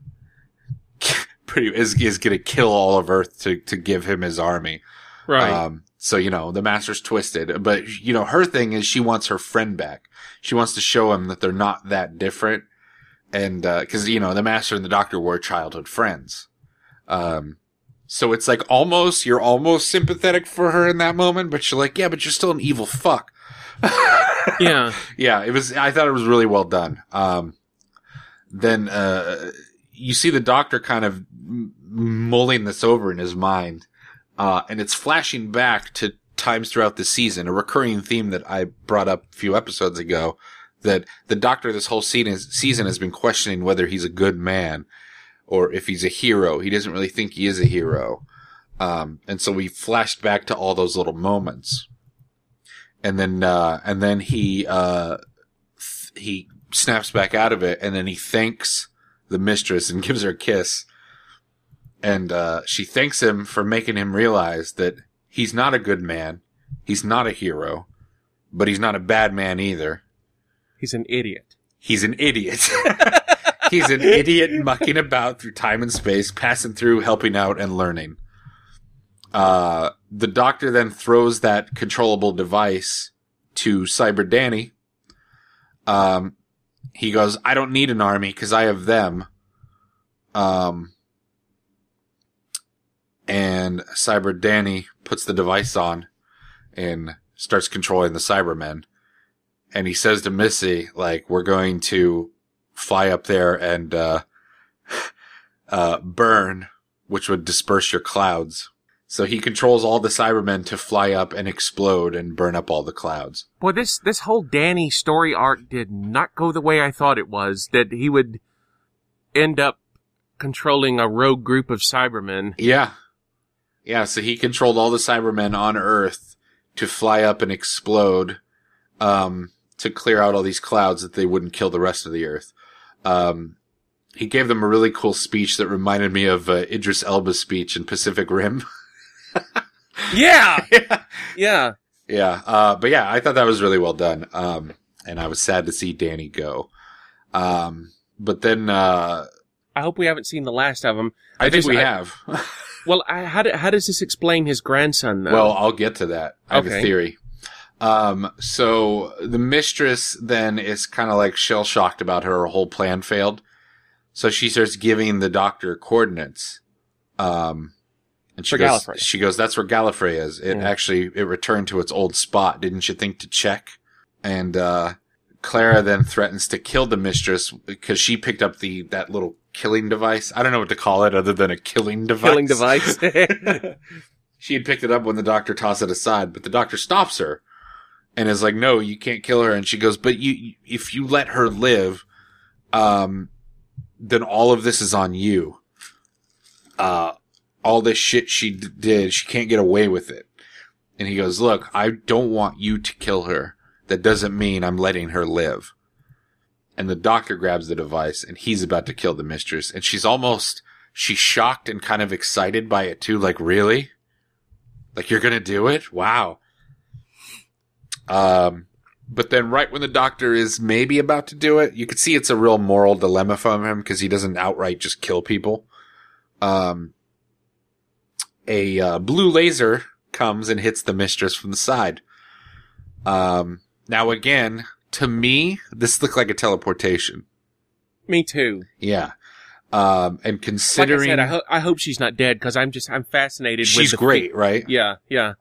is going to kill all of Earth to give him his army. Right. So, the Master's twisted. But, her thing is she wants her friend back. She wants to show him that they're not that different. And, cause, the Master and the Doctor were childhood friends. So it's like you're almost sympathetic for her in that moment, but you're like, yeah, but you're still an evil fuck. Yeah. Yeah, I thought it was really well done. Then, you see the Doctor kind of mulling this over in his mind. And it's flashing back to times throughout the season, a recurring theme that I brought up a few episodes ago, that the Doctor this whole season has been questioning whether he's a good man or if he's a hero. He doesn't really think he is a hero. And so we flashed back to all those little moments. And then he snaps back out of it, and then he thanks the Mistress and gives her a kiss. And, she thanks him for making him realize that he's not a good man. He's not a hero, but he's not a bad man either. He's an idiot. He's an idiot. He's an idiot mucking about through time and space, passing through, helping out, and learning. The Doctor then throws that controllable device to Cyber Danny. He goes, I don't need an army because I have them. And Cyber Danny puts the device on and starts controlling the Cybermen. And he says to Missy, like, we're going to fly up there and, burn, which would disperse your clouds. So he controls all the Cybermen to fly up and explode and burn up all the clouds. Boy, this whole Danny story arc did not go the way I thought it was, that he would end up controlling a rogue group of Cybermen. Yeah. Yeah, so he controlled all the Cybermen on Earth to fly up and explode, to clear out all these clouds that they wouldn't kill the rest of the Earth. He gave them a really cool speech that reminded me of Idris Elba's speech in Pacific Rim. Yeah! Yeah. Yeah. But yeah, I thought that was really well done. And I was sad to see Danny go. But then, I hope we haven't seen the last of him. I think we have. Well, how does this explain his grandson, though? Well, I'll get to that. I have a theory. So the Mistress then is kind of like shell-shocked about her whole plan failed. So she starts giving the Doctor coordinates. And she goes, that's where Gallifrey is. It returned to its old spot. Didn't you think to check? And, Clara then threatens to kill the Mistress because she picked up that little killing device. I don't know what to call it other than a killing device. Killing device. She had picked it up when the Doctor tossed it aside, but the Doctor stops her and is like, no, you can't kill her. And she goes, but if you let her live, then all of this is on you. All this shit she did, she can't get away with it. And he goes, look, I don't want you to kill her. That doesn't mean I'm letting her live. And the Doctor grabs the device and he's about to kill the Mistress. And she's shocked and kind of excited by it too. Like, really? Like, you're going to do it? Wow. But then right when the Doctor is maybe about to do it, you can see it's a real moral dilemma from him because he doesn't outright just kill people. A blue laser comes and hits the Mistress from the side. Now again, to me, this looked like a teleportation. Me too. Yeah. And considering, like I said, I hope she's not dead because I'm fascinated. She's great, right? Yeah, yeah.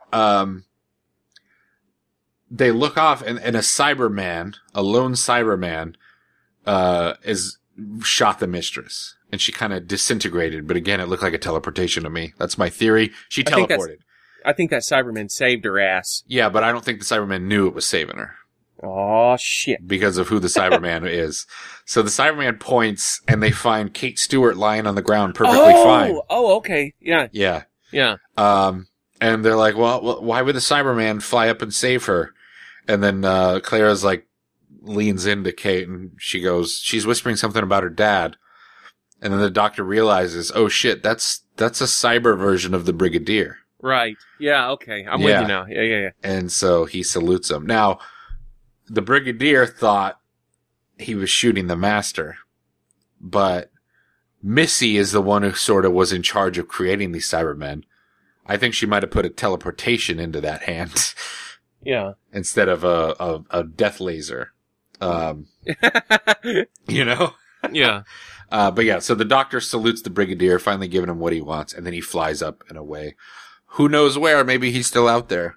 They look off and a Cyberman, a lone Cyberman, is shot the Mistress and she kind of disintegrated. But again, it looked like a teleportation to me. That's my theory. She teleported. I think that Cyberman saved her ass. Yeah, but I don't think the Cyberman knew it was saving her. Oh, shit. Because of who the Cyberman is. So the Cyberman points, and they find Kate Stewart lying on the ground perfectly fine. Oh, okay. Yeah. Yeah. Yeah. And they're like, well, why would the Cyberman fly up and save her? And then Clara's like, leans into Kate, and she goes, she's whispering something about her dad. And then the Doctor realizes, oh shit, that's a cyber version of the Brigadier. Right. Yeah, okay. I'm with you now. Yeah. And so he salutes him. Now, the Brigadier thought he was shooting the Master, but Missy is the one who sort of was in charge of creating these Cybermen. I think she might have put a teleportation into that hand. Yeah. Instead of a death laser. You know? Yeah. But yeah, so the doctor salutes the Brigadier, finally giving him what he wants, and then he flies up and away. Who knows where? Maybe he's still out there.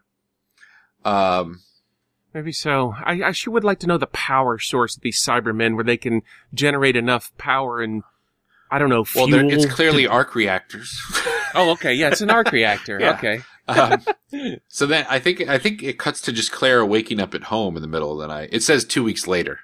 Maybe so. I sure would like to know the power source of these Cybermen where they can generate enough power and, I don't know, fuel. Well, it's clearly arc reactors. Oh, okay. Yeah, it's an arc reactor. Yeah. Okay. So then I think it cuts to just Clara waking up at home in the middle of the night. It says 2 weeks later.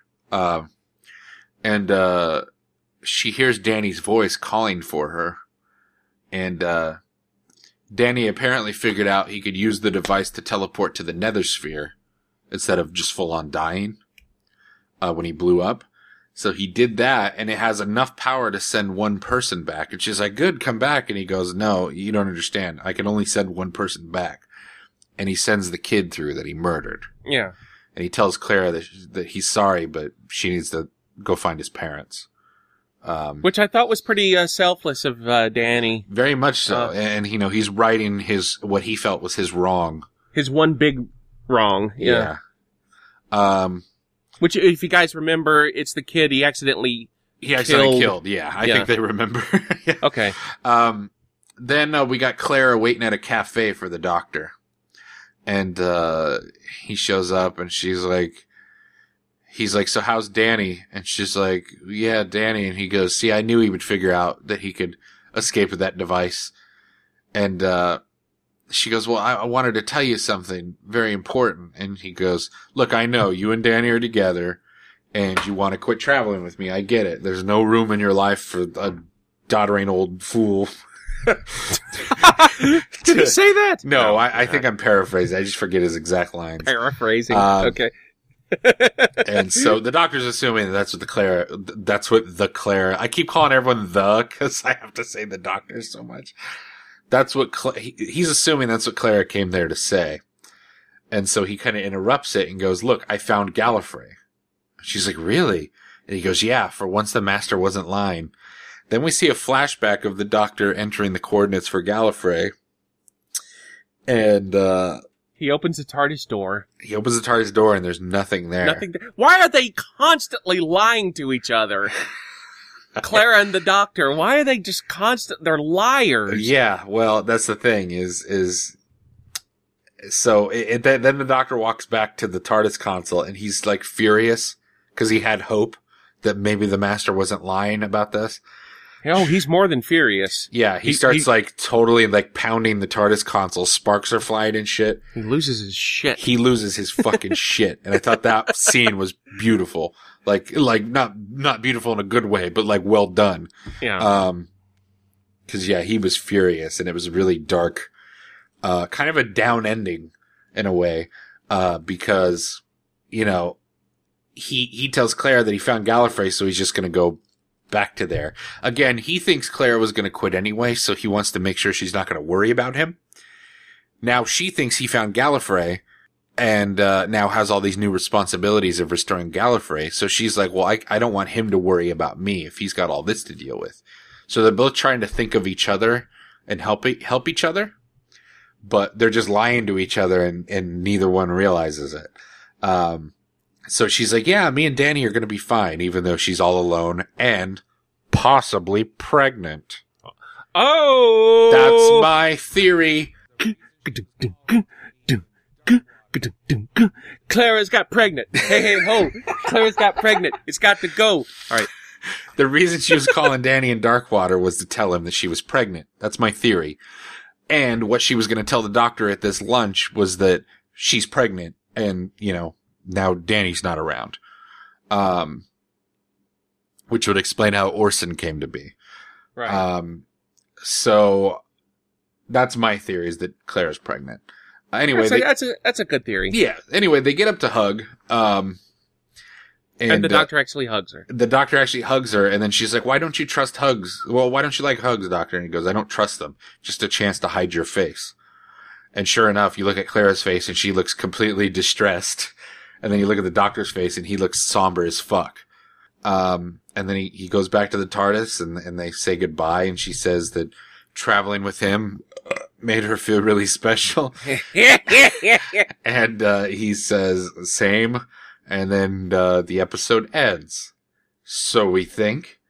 And she hears Danny's voice calling for her. And Danny apparently figured out he could use the device to teleport to the Nether Sphere instead of just full on dying when he blew up. So he did that, and it has enough power to send one person back. And she's like, good, come back. And he goes, no, you don't understand. I can only send one person back. And he sends the kid through that he murdered. Yeah. And he tells Clara that he's sorry, but she needs to go find his parents. Which I thought was pretty selfless of Danny. Very much so. And, he's righting what he felt was his wrong. His one big wrong. Yeah. Which, if you guys remember, it's the kid he accidentally killed. Yeah, I think they remember. Yeah. Okay. Then we got Clara waiting at a cafe for the doctor. And he shows up and he's like, so how's Danny? And she's like, yeah, Danny. And he goes, see, I knew he would figure out that he could escape with that device. And she goes, well, I wanted to tell you something very important. And he goes, look, I know you and Danny are together and you want to quit traveling with me. I get it. There's no room in your life for a doddering old fool. Did he say that? No, I think I'm paraphrasing. I just forget his exact lines. Paraphrasing. Okay. And so the doctor's assuming that's what the Clara, I keep calling everyone because I have to say the doctor so much. That's what, he's assuming that's what Clara came there to say. And so he kind of interrupts it and goes, look, I found Gallifrey. She's like, really? And he goes, yeah, for once the master wasn't lying. Then we see a flashback of the doctor entering the coordinates for Gallifrey. And, he opens the TARDIS door. And there's nothing there. Nothing there. Why are they constantly lying to each other? Clara and the doctor. Why are they just they're liars. Yeah, well, that's the thing so then the doctor walks back to the TARDIS console and he's like furious because he had hope that maybe the master wasn't lying about this. Oh, he's more than furious. Yeah, he starts totally pounding the TARDIS console. Sparks are flying and shit. He loses his shit. He loses his fucking shit. And I thought that scene was beautiful. Like not beautiful in a good way, but like well done. Yeah. Cause yeah, he was furious and it was a really dark, kind of a down ending in a way, because, he tells Clara that he found Gallifrey, so he's just gonna go back to there. Again, he thinks Clara was going to quit anyway, so he wants to make sure she's not going to worry about him. Now she thinks he found Gallifrey and now has all these new responsibilities of restoring Gallifrey. So she's like, well, I don't want him to worry about me if he's got all this to deal with. So they're both trying to think of each other and help each other, but they're just lying to each other and neither one realizes it. So she's like, yeah, me and Danny are going to be fine, even though she's all alone and possibly pregnant. Oh! That's my theory. Clara's got pregnant. Hey, ho. Clara's got pregnant. It's got to go. All right. The reason she was calling Danny in Darkwater was to tell him that she was pregnant. That's my theory. And what she was going to tell the doctor at this lunch was that she's pregnant and, now Danny's not around. Which would explain how Orson came to be. Right. So that's my theory, is that Clara's pregnant. Anyway, that's a good theory. Yeah. Anyway, they get up to hug. And the doctor actually hugs her. The doctor actually hugs her, and then she's like, why don't you trust hugs? Well, why don't you like hugs, doctor? And he goes, I don't trust them. Just a chance to hide your face. And sure enough, you look at Clara's face and she looks completely distressed. And then you look at the doctor's face and he looks somber as fuck. And then he goes back to the TARDIS and they say goodbye. And she says that traveling with him made her feel really special. And he says, same. And then the episode ends. So we think.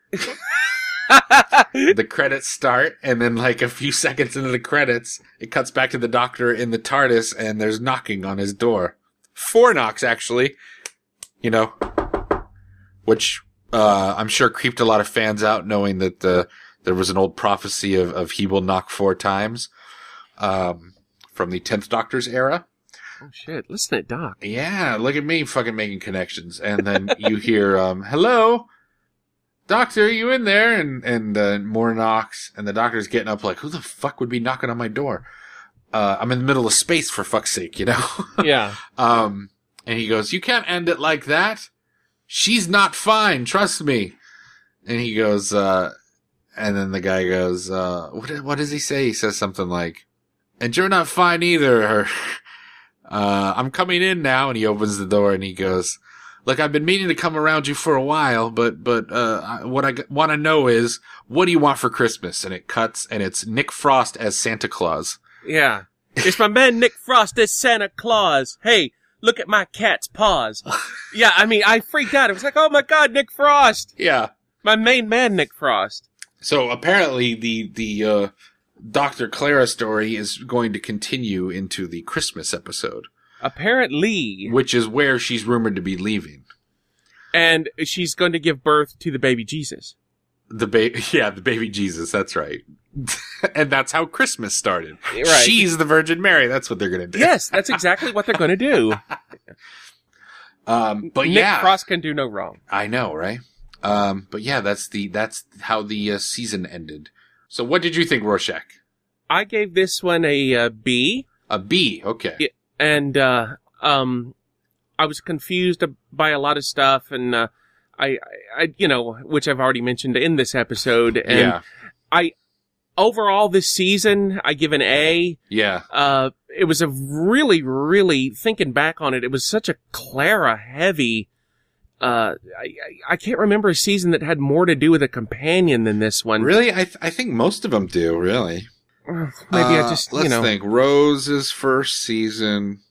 The credits start, and then like a few seconds into the credits, it cuts back to the Doctor in the TARDIS, and there's knocking on his door. 4 knocks, actually. You know, which I'm sure creeped a lot of fans out, knowing that there was an old prophecy of he will knock 4 times from the 10th Doctor's era. Oh shit! Listen to Doc. Yeah, look at me fucking making connections. And then you hear, hello, Doctor, are you in there? And more knocks, and the Doctor's getting up like, who the fuck would be knocking on my door? I'm in the middle of space, for fuck's sake, you know? Yeah. And he goes, you can't end it like that. She's not fine, trust me. And he goes, and then the guy goes, what does he say? He says something like, and you're not fine either. I'm coming in now. And he opens the door and he goes, look, I've been meaning to come around you for a while, but what I want to know is, what do you want for Christmas? And it cuts, and it's Nick Frost as Santa Claus. Yeah. It's my man Nick Frost as Santa Claus. Hey, look at my cat's paws. Yeah, I mean, I freaked out. It was like, oh my God, Nick Frost. Yeah. My main man, Nick Frost. So apparently the Dr. Clara story is going to continue into the Christmas episode. Apparently. Which is where she's rumored to be leaving. And she's going to give birth to the baby Jesus. The baby Jesus, that's right. And that's how Christmas started. Right. She's the Virgin Mary, that's what they're going to do. Yes, that's exactly what they're going to do. But Nick Frost can do no wrong. I know, right? But yeah, that's how the season ended. So what did you think, Rorschach? I gave this one a B. A B, okay. And I was confused by a lot of stuff, and I which I've already mentioned in this episode. And yeah. Overall this season, I give an A. Yeah. It was a really, really, thinking back on it, it was such a Clara heavy. I can't remember a season that had more to do with a companion than this one. Really? I think most of them do, really. Maybe I just, let's think. Rose's first season.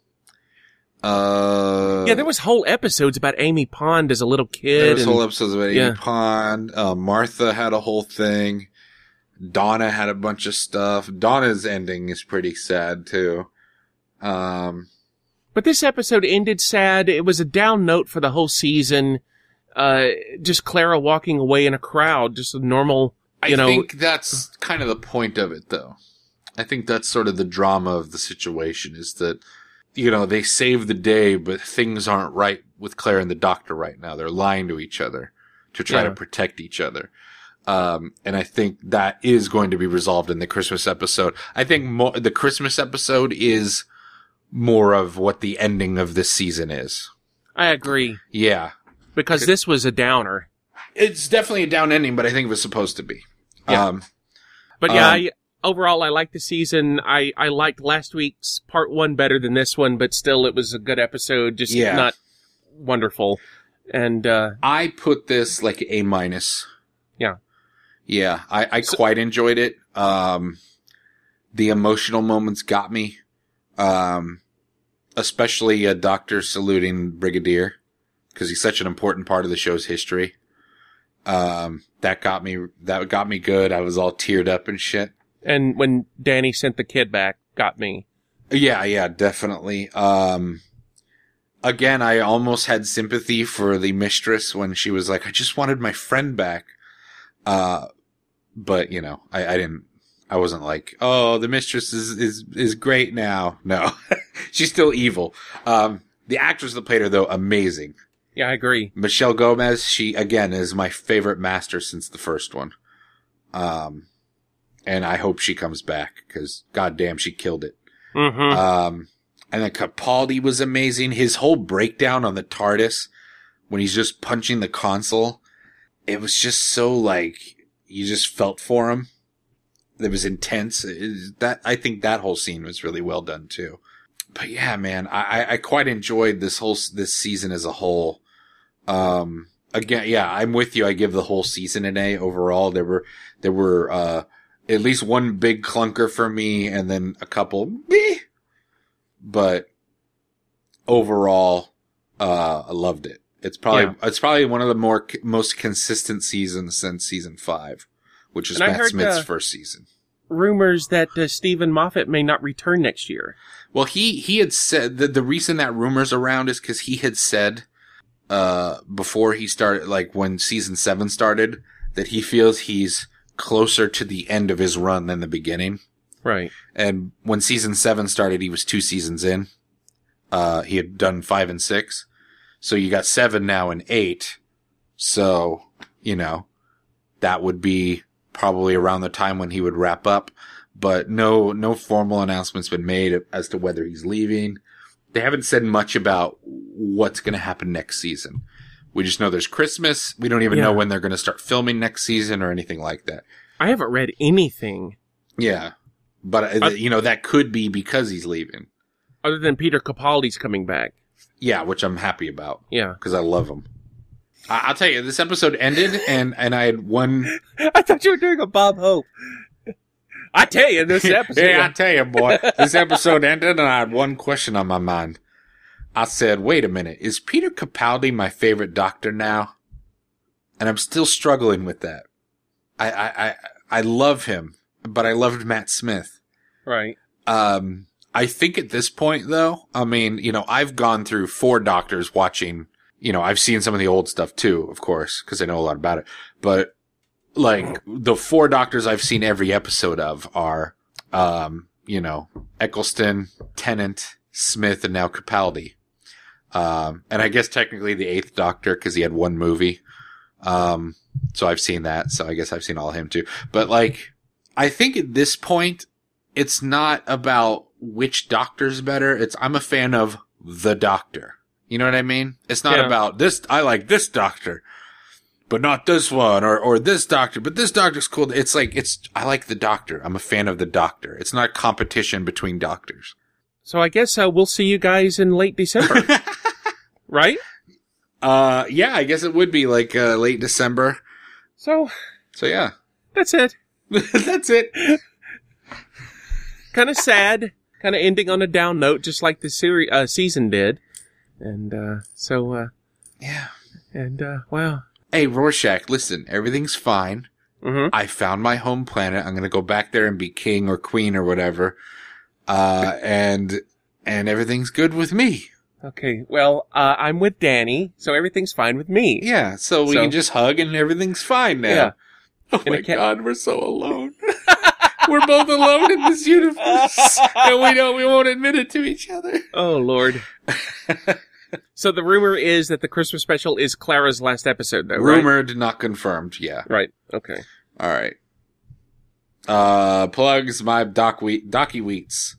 Yeah, there was whole episodes about Amy Pond as a little kid. There was whole episodes about Amy Pond. Martha had a whole thing. Donna had a bunch of stuff. Donna's ending is pretty sad, too. But this episode ended sad. It was a down note for the whole season. Just Clara walking away in a crowd. Just a normal, I think that's kind of the point of it, though. I think that's sort of the drama of the situation, is that, they save the day, but things aren't right with Clara and the Doctor right now. They're lying to each other to try to protect each other. And I think that is going to be resolved in the Christmas episode. I think the Christmas episode is more of what the ending of this season is. I agree. Yeah. Because this was a downer. It's definitely a down ending, but I think it was supposed to be. Yeah. Overall, I liked the season. I liked last week's part 1 better than this one, but still it was a good episode. Just not wonderful. And, I put this like A-. Yeah. Yeah. I quite enjoyed it. The emotional moments got me. Especially a Doctor saluting Brigadier, because he's such an important part of the show's history. That got me good. I was all teared up and shit. And when Danny sent the kid back, got me. Yeah, definitely. Again, I almost had sympathy for the mistress when she was like, I just wanted my friend back. But I wasn't like, oh, the mistress is great now. No, she's still evil. The actress that played her, though, amazing. Yeah, I agree. Michelle Gomez, she, again, is my favorite Master since the first one. And I hope she comes back, because goddamn, she killed it. Mm-hmm. And then Capaldi was amazing. His whole breakdown on the TARDIS, when he's just punching the console, it was just so, you just felt for him. It was intense. I think that whole scene was really well done, too. But yeah, man, I quite enjoyed this season as a whole. Again, yeah, I'm with you. I give the whole season an A overall. There were at least one big clunker for me, and then a couple meh. But overall, I loved it. It's probably one of the most consistent seasons since season 5, which is Matt Smith's first season. Rumors that Stephen Moffat may not return next year. Well, he had said that the reason that rumor's around is because he had said before he started, like when season 7 started, that he feels he's closer to the end of his run than the beginning. Right. And when season 7 started, he was 2 seasons in. He had done 5 and 6. So you got 7 now and 8. So, that would be probably around the time when he would wrap up. But no formal announcement's been made as to whether he's leaving. They haven't said much about what's going to happen next season. We just know there's Christmas. We don't even know when they're going to start filming next season or anything like that. I haven't read anything. Yeah. But, that could be because he's leaving. Other than Peter Capaldi's coming back. Yeah, which I'm happy about. Yeah. Because I love him. I'll tell you, this episode ended, and I had one... I thought you were doing a Bob Hope. I tell you, this episode... Yeah, I tell you, boy. This episode ended, and I had one question on my mind. I said, wait a minute, is Peter Capaldi my favorite Doctor now? And I'm still struggling with that. I love him, but I loved Matt Smith. Right. I think at this point, though, I've gone through 4 Doctors watching, I've seen some of the old stuff too, of course, because I know a lot about it. But, the 4 Doctors I've seen every episode of are, Eccleston, Tennant, Smith, and now Capaldi. And I guess technically the 8th Doctor, because he had 1 movie. So I've seen that, so I guess I've seen all of him too. But, I think at this point, it's not about which Doctor's better. I'm a fan of the Doctor. You know what I mean? It's not about this, I like this Doctor, but not this one, or this Doctor, but this Doctor's cool. I like the Doctor. I'm a fan of the Doctor. It's not competition between Doctors. So I guess we'll see you guys in late December. Right? Yeah, I guess it would be late December. So yeah. That's it. That's it. Kind of sad. Kind of ending on a down note, just like the season did. And, yeah. And, wow. Hey, Rorschach, listen, everything's fine. Mm-hmm. I found my home planet. I'm gonna go back there and be king or queen or whatever. And everything's good with me. Okay, well, I'm with Danny, so everything's fine with me. Yeah, so we can just hug and everything's fine now. Yeah. Oh my God, we're so alone. We're both alone in this universe. And we won't admit it to each other. Oh, Lord. So the rumor is that the Christmas special is Clara's last episode, though, right? Rumored, not confirmed, yeah. Right, okay. All right. Plugs, my Docky Wheats.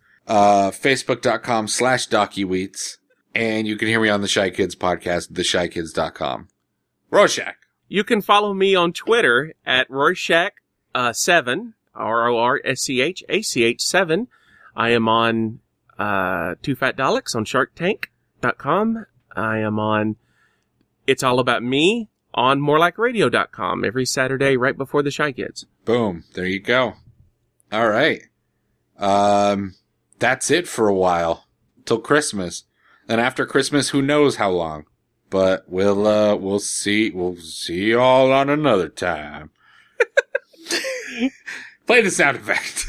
Facebook.com/DockyWheats. And you can hear me on the Shy Kids podcast, theshykids.com. Rorschach. You can follow me on Twitter at Rorschach7, RORSCHACH7. I am on Two Fat Daleks on SharkTank.com. I am on It's All About Me on MoreLikeRadio.com every Saturday right before the Shy Kids. Boom. There you go. All right. That's it for a while. Till Christmas. And after Christmas, who knows how long. But we'll see you all on another time. Play the sound effect.